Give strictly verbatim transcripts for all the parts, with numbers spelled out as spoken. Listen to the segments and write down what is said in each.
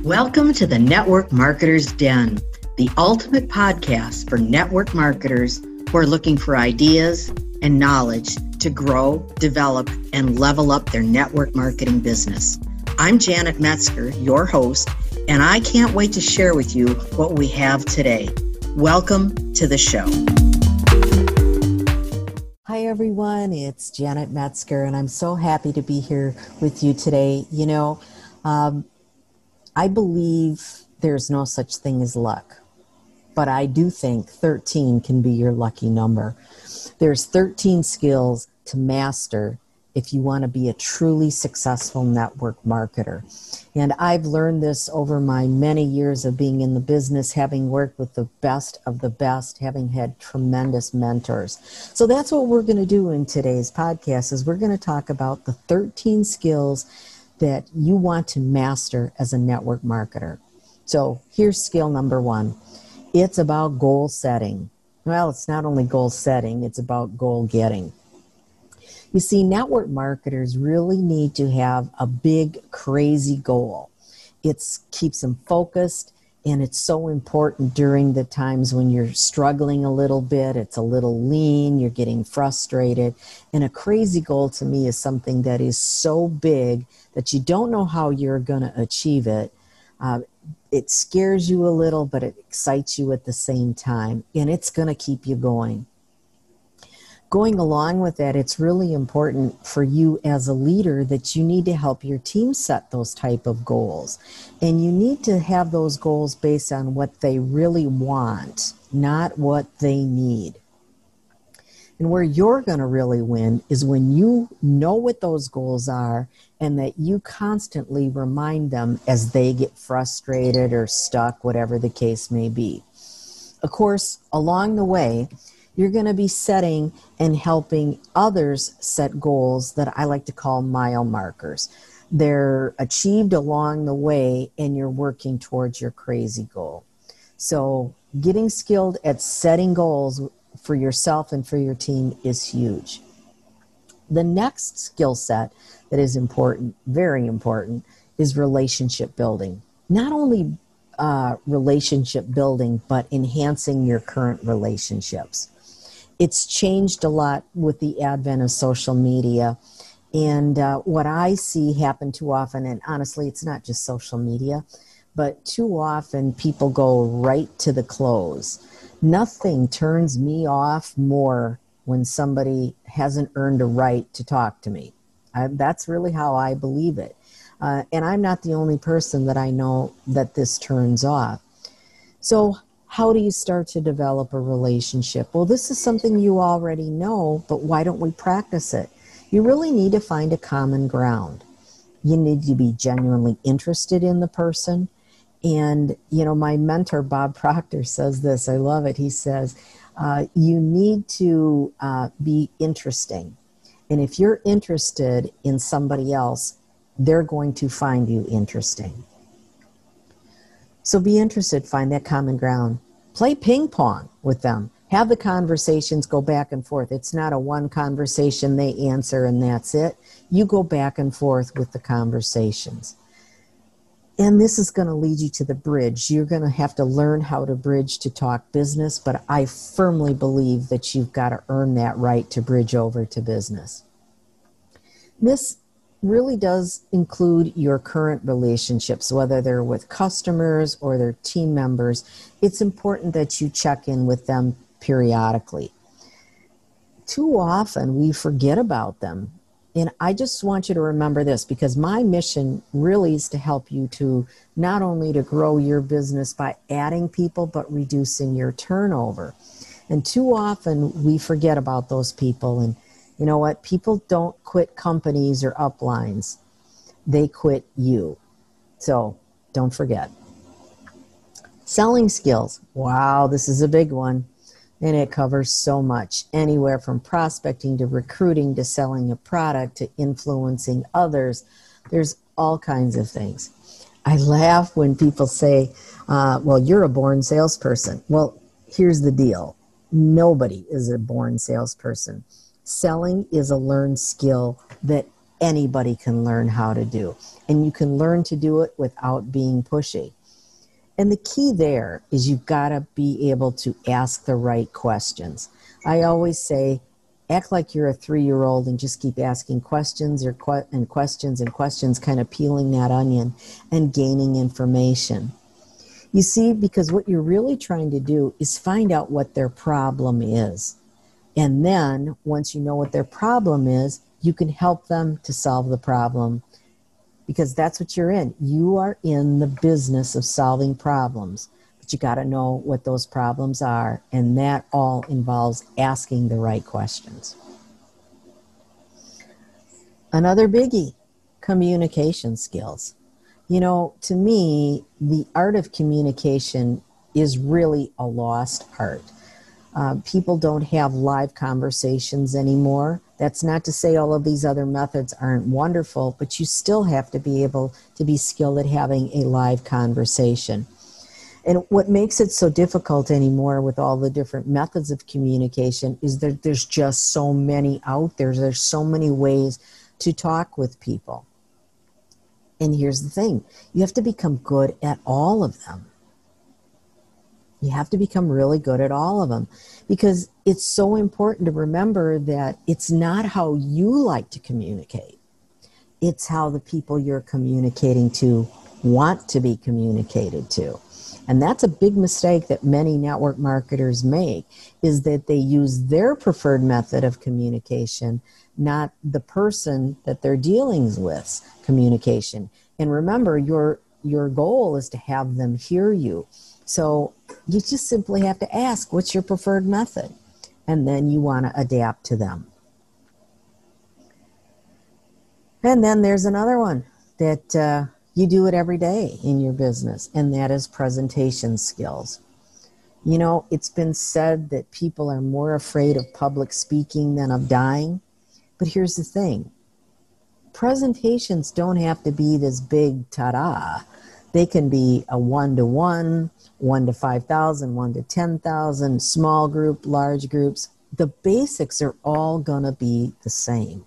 Welcome to the Network Marketer's Den, the ultimate podcast for network marketers who are looking for ideas and knowledge to grow, develop, and level up their network marketing business. I'm Janet Metzger, your host, and I can't wait to share with you what we have today. Welcome to the show. Hi everyone, it's Janet Metzger, and I'm so happy to be here with you today. You know, um, I believe there's no such thing as luck, but I do think thirteen can be your lucky number. There's thirteen skills to master if you want to be a truly successful network marketer. And I've learned this over my many years of being in the business, having worked with the best of the best, having had tremendous mentors. So that's what we're going to do in today's podcast is we're going to talk about the thirteen skills that you want to master as a network marketer. So here's skill number one. It's about goal setting. Well, it's not only goal setting, it's about goal getting. You see, network marketers really need to have a big, crazy goal. It keeps them focused, and it's so important during the times when you're struggling a little bit, it's a little lean, you're getting frustrated. And a crazy goal to me is something that is so big that you don't know how you're going to achieve it. Uh, it scares you a little, but it excites you at the same time, and it's going to keep you going. Going along with that, it's really important for you as a leader that you need to help your team set those type of goals. And you need to have those goals based on what they really want, not what they need. And where you're going to really win is when you know what those goals are and that you constantly remind them as they get frustrated or stuck, whatever the case may be. Of course, along the way, you're going to be setting and helping others set goals that I like to call mile markers. They're achieved along the way, and you're working towards your crazy goal. So getting skilled at setting goals for yourself and for your team is huge. The next skill set that is important, very important, is relationship building. Not only uh, relationship building, but enhancing your current relationships. It's changed a lot with the advent of social media. And uh, what I see happen too often, and honestly, it's not just social media, but too often people go right to the close. Nothing turns me off more when somebody hasn't earned a right to talk to me. I, that's really how I believe it. Uh, and I'm not the only person that I know that this turns off. So how do you start to develop a relationship? Well, this is something you already know, but why don't we practice it? You really need to find a common ground. You need to be genuinely interested in the person. And, you know, my mentor, Bob Proctor, says this. I love it. He says, uh, you need to uh, be interesting. And if you're interested in somebody else, they're going to find you interesting. So be interested, find that common ground. Play ping pong with them. Have the conversations go back and forth. It's not a one conversation they answer and that's it. You go back and forth with the conversations. And this is going to lead you to the bridge. You're going to have to learn how to bridge to talk business, but I firmly believe that you've got to earn that right to bridge over to business. This really does include your current relationships, whether they're with customers or their team members. It's important that you check in with them periodically. Too often we forget about them. And I just want you to remember this, because my mission really is to help you to not only to grow your business by adding people, but reducing your turnover. And too often we forget about those people. And you know what? People don't quit companies or uplines. They quit you. So don't forget. Selling skills. Wow, this is a big one. And it covers so much. Anywhere from prospecting to recruiting to selling a product to influencing others. There's all kinds of things. I laugh when people say, uh, well, you're a born salesperson. Well, here's the deal. Nobody is a born salesperson. Selling is a learned skill that anybody can learn how to do. And you can learn to do it without being pushy. And the key there is you've got to be able to ask the right questions. I always say, act like you're a three-year-old and just keep asking questions or que- and questions and questions, kind of peeling that onion and gaining information. You see, because what you're really trying to do is find out what their problem is. And then once you know what their problem is, you can help them to solve the problem, because that's what you're in. You are in the business of solving problems, but you got to know what those problems are, and that all involves asking the right questions. Another biggie, communication skills. You know, to me, the art of communication is really a lost art. Uh, people don't have live conversations anymore. That's not to say all of these other methods aren't wonderful, but you still have to be able to be skilled at having a live conversation. And what makes it so difficult anymore with all the different methods of communication is that there's just so many out there. There's so many ways to talk with people. And here's the thing, you have to become good at all of them. You have to become really good at all of them, because it's so important to remember that it's not how you like to communicate. It's how the people you're communicating to want to be communicated to. And that's a big mistake that many network marketers make, is that they use their preferred method of communication, not the person that they're dealing with communication. And remember, your your goal is to have them hear you. So you just simply have to ask, what's your preferred method? And then you want to adapt to them. And then there's another one that uh, you do it every day in your business, and that is presentation skills. You know, it's been said that people are more afraid of public speaking than of dying. But here's the thing. Presentations don't have to be this big ta-da. They can be a one-to-one, one to five thousand, one to ten thousand, small group, large groups. The basics are all going to be the same.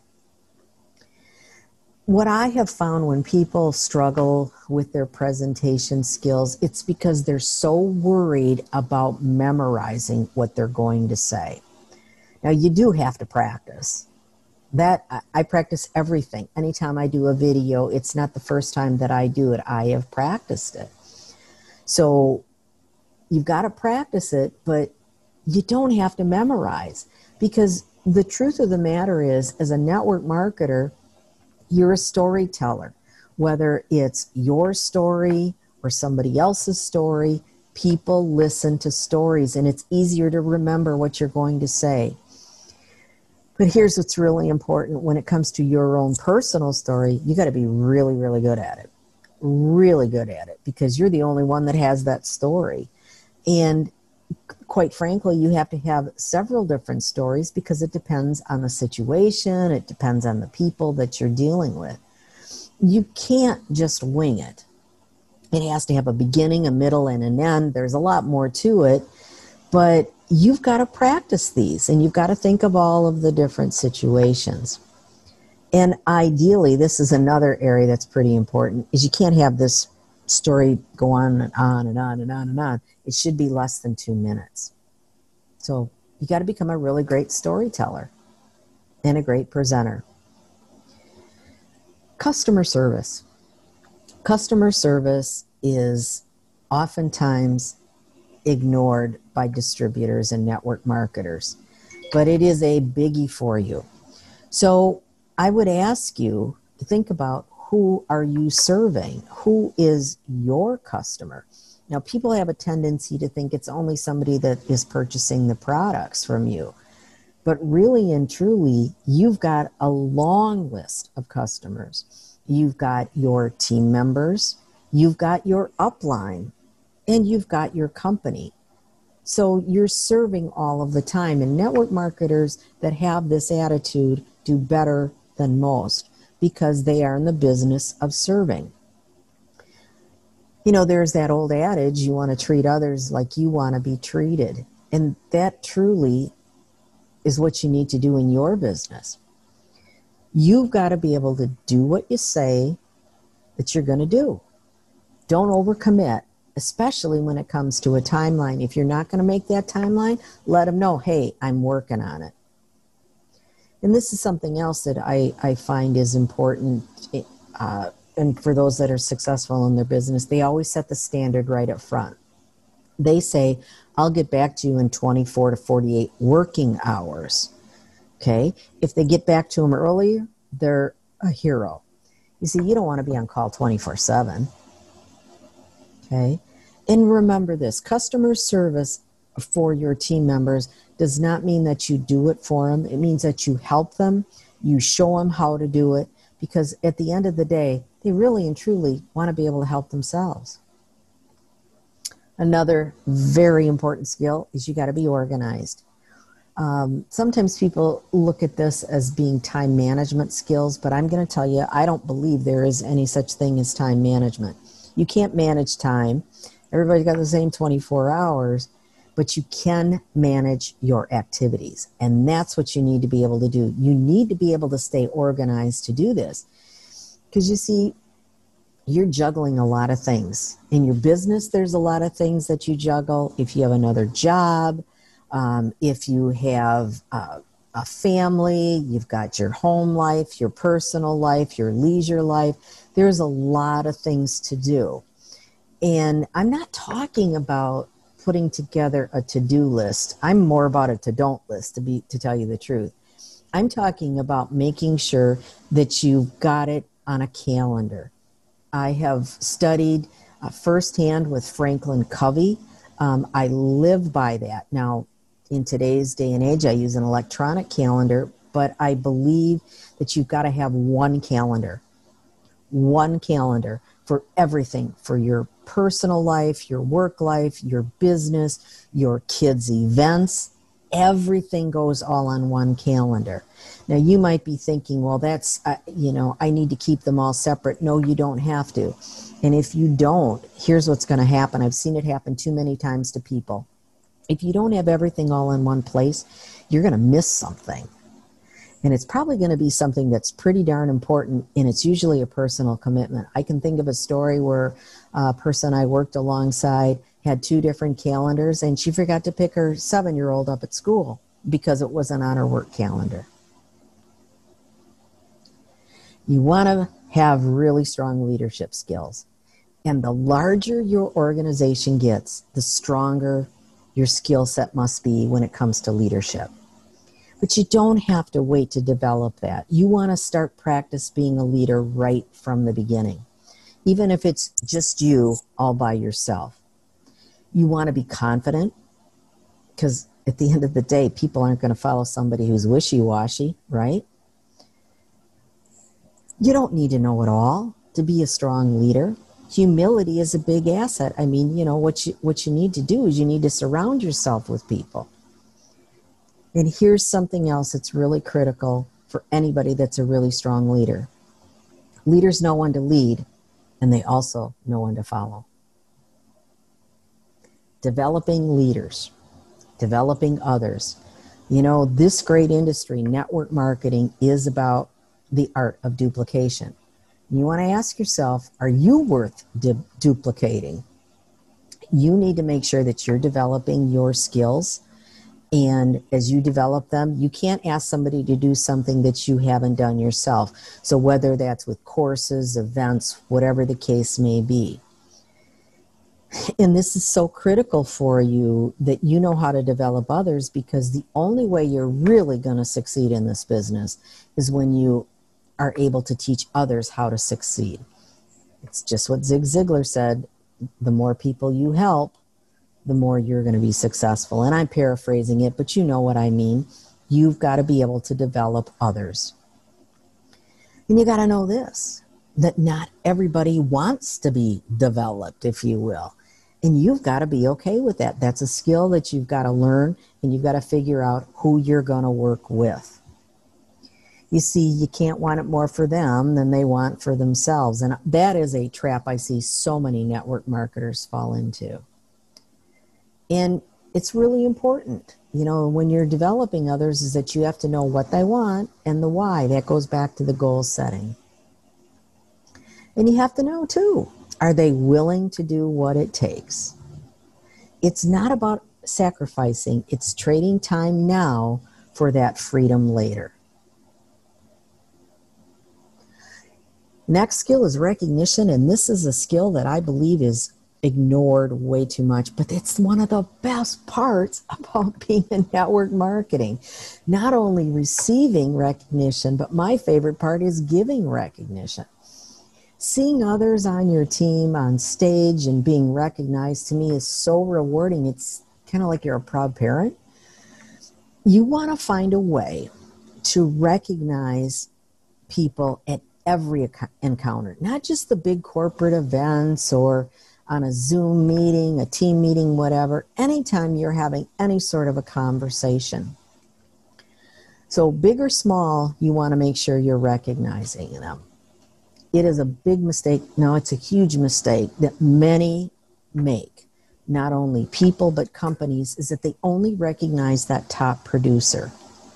What I have found when people struggle with their presentation skills, it's because they're so worried about memorizing what they're going to say. Now, you do have to practice. That I practice everything. Anytime I do a video, it's not the first time that I do it. I have practiced it. So you've got to practice it, but you don't have to memorize, because the truth of the matter is, as a network marketer, you're a storyteller. Whether it's your story or somebody else's story, people listen to stories, and it's easier to remember what you're going to say. But here's what's really important when it comes to your own personal story. You got to be really, really good at it. Really good at it, because you're the only one that has that story. And quite frankly, you have to have several different stories, because it depends on the situation. It depends on the people that you're dealing with. You can't just wing it. It has to have a beginning, a middle, and an end. There's a lot more to it, but you've got to practice these, and you've got to think of all of the different situations. And ideally, this is another area that's pretty important, is you can't have this story go on and on and on and on and on. It should be less than two minutes. So you got to become a really great storyteller and a great presenter. Customer service. Customer service is oftentimes ignored by distributors and network marketers, but it is a biggie for you. So I would ask you to think about, who are you serving? Who is your customer? Now, people have a tendency to think it's only somebody that is purchasing the products from you. But really and truly, you've got a long list of customers. You've got your team members, you've got your upline, and you've got your company. So you're serving all of the time. And network marketers that have this attitude do better than most, because they are in the business of serving. You know, there's that old adage, you want to treat others like you want to be treated. And that truly is what you need to do in your business. You've got to be able to do what you say that you're going to do. Don't overcommit, especially when it comes to a timeline. If you're not going to make that timeline, let them know, hey, I'm working on it. And this is something else that I, I find is important. Uh, and for those that are successful in their business, they always set the standard right up front. They say, I'll get back to you in twenty-four to forty-eight working hours. Okay? If they get back to them earlier, they're a hero. You see, you don't want to be on call twenty-four seven. Okay? And remember this, customer service for your team members does not mean that you do it for them. It means that you help them, you show them how to do it, because at the end of the day, they really and truly want to be able to help themselves. Another very important skill is you got to be organized. Um, sometimes people look at this as being time management skills, but I'm going to tell you, I don't believe there is any such thing as time management. You can't manage time. Everybody's got the same twenty-four hours, but you can manage your activities. And that's what you need to be able to do. You need to be able to stay organized to do this. Because you see, you're juggling a lot of things. In your business, there's a lot of things that you juggle. If you have another job, um, if you have uh, a family, you've got your home life, your personal life, your leisure life, there's a lot of things to do. And I'm not talking about putting together a to-do list. I'm more about a to-don't list, to be to tell you the truth. I'm talking about making sure that you've got it on a calendar. I have studied uh, firsthand with Franklin Covey. Um, I live by that. Now, in today's day and age, I use an electronic calendar, but I believe that you've got to have one calendar, one calendar for everything, for your personal life, your work life, your business, your kids' events. Everything goes all on one calendar. Now, you might be thinking, well, that's, uh, you know, I need to keep them all separate. No, you don't have to. And if you don't, here's what's going to happen. I've seen it happen too many times to people. If you don't have everything all in one place, you're going to miss something. And it's probably going to be something that's pretty darn important, and it's usually a personal commitment. I can think of a story where a person I worked alongside had two different calendars, and she forgot to pick her seven-year-old up at school because it wasn't on her work calendar. You want to have really strong leadership skills. And the larger your organization gets, the stronger your skill set must be when it comes to leadership. But you don't have to wait to develop that. You want to start practice being a leader right from the beginning, even if it's just you all by yourself. You want to be confident, because at the end of the day, people aren't going to follow somebody who's wishy-washy, right? You don't need to know it all to be a strong leader. Humility is a big asset. I mean, you know, what you, what you need to do is you need to surround yourself with people. And here's something else that's really critical for anybody that's a really strong leader. Leaders know when to lead, and they also know when to follow. Developing leaders, developing others. You know, this great industry, network marketing, is about the art of duplication. You want to ask yourself, are you worth du- duplicating? You need to make sure that you're developing your skills. And as you develop them, you can't ask somebody to do something that you haven't done yourself. So whether that's with courses, events, whatever the case may be. And this is so critical for you that you know how to develop others, because the only way you're really going to succeed in this business is when you are able to teach others how to succeed. It's just what Zig Ziglar said, the more people you help, the more you're going to be successful. And I'm paraphrasing it, but you know what I mean. You've got to be able to develop others. And you got to know this, that not everybody wants to be developed, if you will. And you've got to be okay with that. That's a skill that you've got to learn, and you've got to figure out who you're going to work with. You see, you can't want it more for them than they want for themselves. And that is a trap I see so many network marketers fall into. And it's really important you know, when you're developing others is that you have to know what they want and the why. That goes back to the goal setting. And you have to know, too, are they willing to do what it takes? It's not about sacrificing. It's trading time now for that freedom later. Next skill is recognition, and this is a skill that I believe is ignored way too much, but it's one of the best parts about being in network marketing. Not only receiving recognition, but my favorite part is giving recognition. Seeing others on your team on stage and being recognized to me is so rewarding. It's kind of like you're a proud parent. You want to find a way to recognize people at every encounter, not just the big corporate events or on a Zoom meeting, a team meeting, whatever, anytime you're having any sort of a conversation. So big or small, you want to make sure you're recognizing them. It is a big mistake. No, it's a huge mistake that many make, not only people but companies, is that they only recognize that top producer.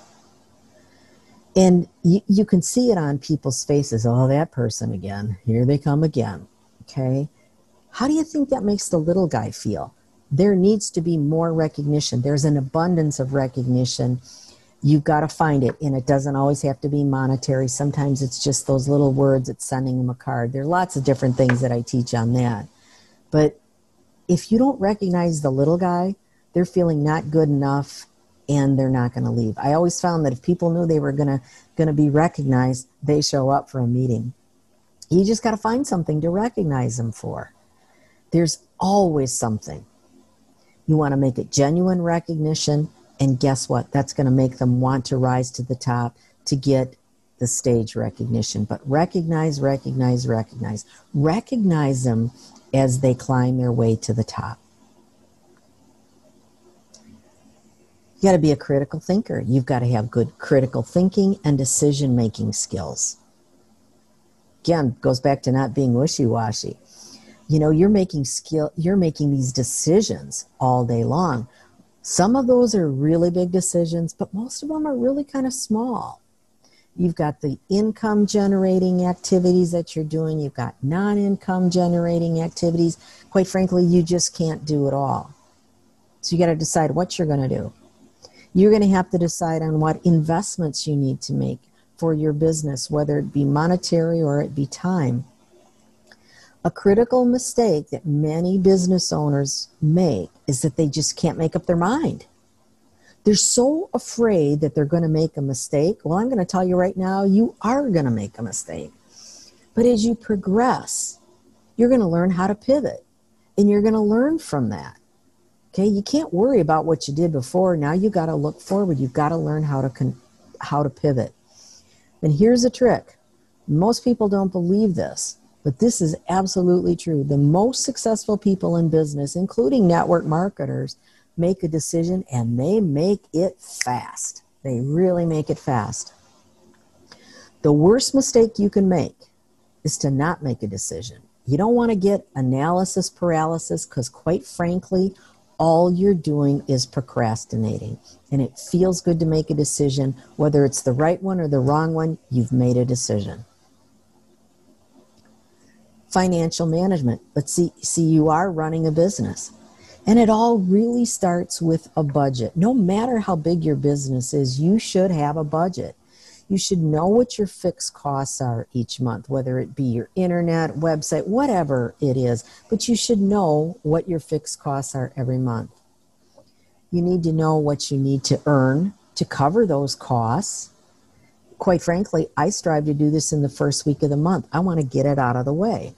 And you, you can see it on people's faces. Oh, that person again. Here they come again. Okay? How do you think that makes the little guy feel? There needs to be more recognition. There's an abundance of recognition. You've got to find it, and it doesn't always have to be monetary. Sometimes it's just those little words at sending them a card. There are lots of different things that I teach on that. But if you don't recognize the little guy, they're feeling not good enough, and they're not going to leave. I always found that if people knew they were going to going to be recognized, they show up for a meeting. You just got to find something to recognize them for. There's always something. You want to make it genuine recognition, and guess what? That's going to make them want to rise to the top to get the stage recognition. But recognize, recognize, recognize. Recognize them as they climb their way to the top. You got to be a critical thinker. You've got to have good critical thinking and decision-making skills. Again, goes back to not being wishy-washy. You know, you're making skill, you're making these decisions all day long. Some of those are really big decisions, but most of them are really kind of small. You've got the income generating activities that you're doing. You've got non-income generating activities. Quite frankly, you just can't do it all. So you got to decide what you're going to do. You're going to have to decide on what investments you need to make for your business, whether it be monetary or it be time. A critical mistake that many business owners make is that they just can't make up their mind. They're so afraid that they're going to make a mistake. Well, I'm going to tell you right now, you are going to make a mistake. But as you progress, you're going to learn how to pivot, and you're going to learn from that. Okay, you can't worry about what you did before. Now you got to look forward. You've got to learn how to con- how to pivot. And here's a trick. Most people don't believe this, but this is absolutely true. The most successful people in business, including network marketers, make a decision, and they make it fast. They really make it fast. The worst mistake you can make is to not make a decision. You don't want to get analysis paralysis, because quite frankly, all you're doing is procrastinating. And it feels good to make a decision. Whether it's the right one or the wrong one, you've made a decision. Financial management. Let's see, see, you are running a business. And it all really starts with a budget. No matter how big your business is, you should have a budget. You should know what your fixed costs are each month, whether it be your internet, website, whatever it is. But you should know what your fixed costs are every month. You need to know what you need to earn to cover those costs. Quite frankly, I strive to do this in the first week of the month. I want to get it out of the way.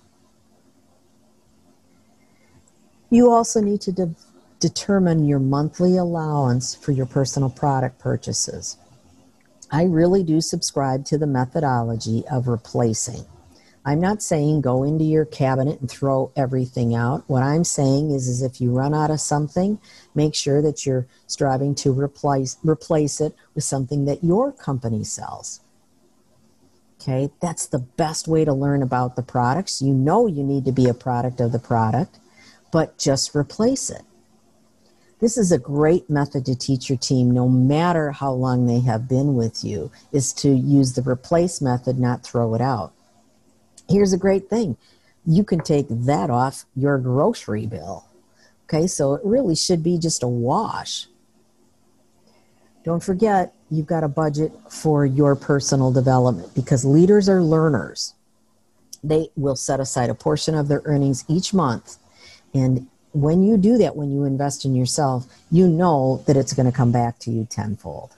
You also need to de- determine your monthly allowance for your personal product purchases. I really do subscribe to the methodology of replacing. I'm not saying go into your cabinet and throw everything out. What I'm saying is, is if you run out of something, make sure that you're striving to replace, replace it with something that your company sells. Okay, that's the best way to learn about the products. You know you need to be a product of the product, but just replace it. This is a great method to teach your team, no matter how long they have been with you, is to use the replace method, not throw it out. Here's a great thing. You can take that off your grocery bill. Okay, so it really should be just a wash. Don't forget, you've got a budget for your personal development, because leaders are learners. They will set aside a portion of their earnings each month. And when you do that, when you invest in yourself, you know that it's going to come back to you tenfold.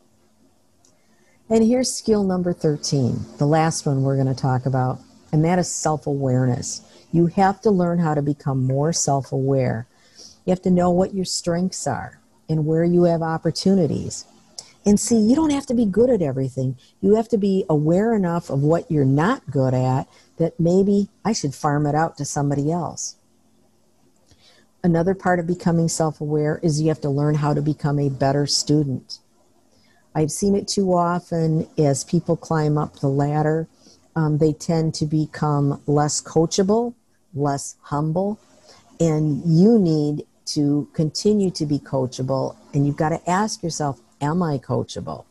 And here's skill number thirteen, the last one we're going to talk about, and that is self-awareness. You have to learn how to become more self-aware. You have to know what your strengths are and where you have opportunities. And see, you don't have to be good at everything. You have to be aware enough of what you're not good at that maybe I should farm it out to somebody else. Another part of becoming self-aware is you have to learn how to become a better student. I've seen it too often as people climb up the ladder. Um, they tend to become less coachable, less humble, and you need to continue to be coachable, and you've got to ask yourself, am I coachable?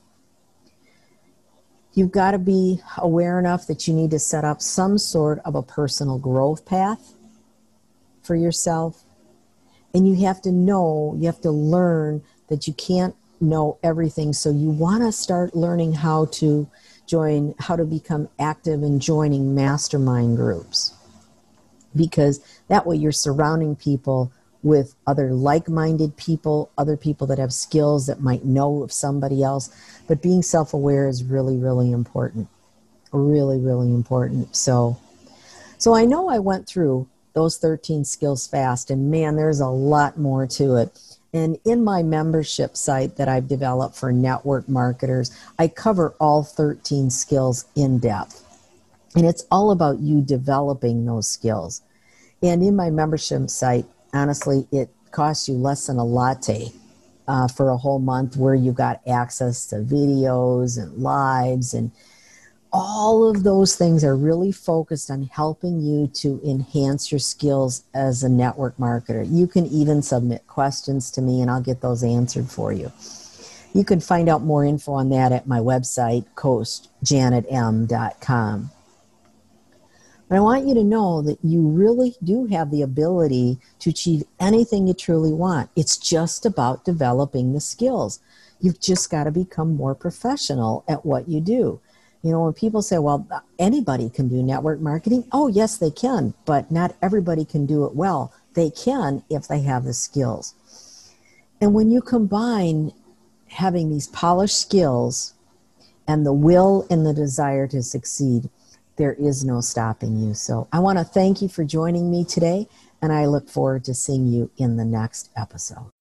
You've got to be aware enough that you need to set up some sort of a personal growth path for yourself, and you have to know, you have to learn that you can't know everything, so you want to start learning how to join, how to become active in joining mastermind groups, because that way you're surrounding people with other like-minded people, other people that have skills that might know of somebody else. But being self-aware is really, really important. Really, really important. So, so I know I went through those thirteen skills fast, and man, there's a lot more to it. And in my membership site that I've developed for network marketers, I cover all thirteen skills in depth. And it's all about you developing those skills. And in my membership site, honestly, it costs you less than a latte uh, for a whole month, where you got access to videos and lives, and all of those things are really focused on helping you to enhance your skills as a network marketer. You can even submit questions to me and I'll get those answered for you. You can find out more info on that at my website, coach janet m dot com. But I want you to know that you really do have the ability to achieve anything you truly want. It's just about developing the skills. You've just got to become more professional at what you do. You know, when people say, well, anybody can do network marketing. Oh, yes, they can, but not everybody can do it well. They can if they have the skills. And when you combine having these polished skills and the will and the desire to succeed, there is no stopping you. So I want to thank you for joining me today, and I look forward to seeing you in the next episode.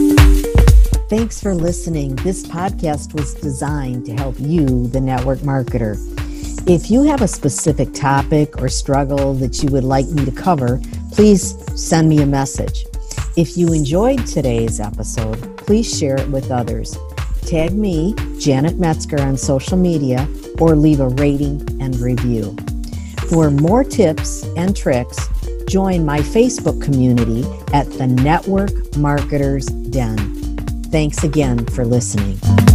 Thanks for listening. This podcast was designed to help you, the network marketer. If you have a specific topic or struggle that you would like me to cover, please send me a message. If you enjoyed today's episode, please share it with others. Tag me, Janet Metzger, on social media, or leave a rating and review. For more tips and tricks, join my Facebook community at the Network Marketers Den. Thanks again for listening.